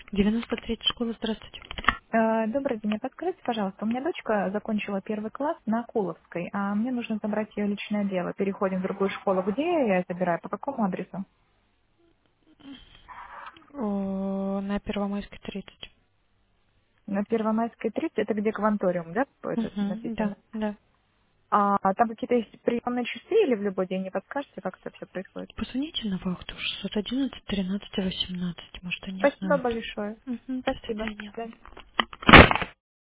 93-я школа, здравствуйте. Добрый день. Подскажите, пожалуйста, у меня дочка закончила первый класс на Куловской, а мне нужно забрать ее личное дело. Переходим в другую школу. Где я ее забираю? По какому адресу? На Первомайской 30. На Первомайской 30, это где кванториум, да, это Угу, да, написано? да. А там какие-то есть приемные часы или в любой день? Не подскажете, как это все происходит? Позвоните на вахту 611 13 18. Может, они Спасибо знают. большое. Угу, до Спасибо. До свидания. свидания.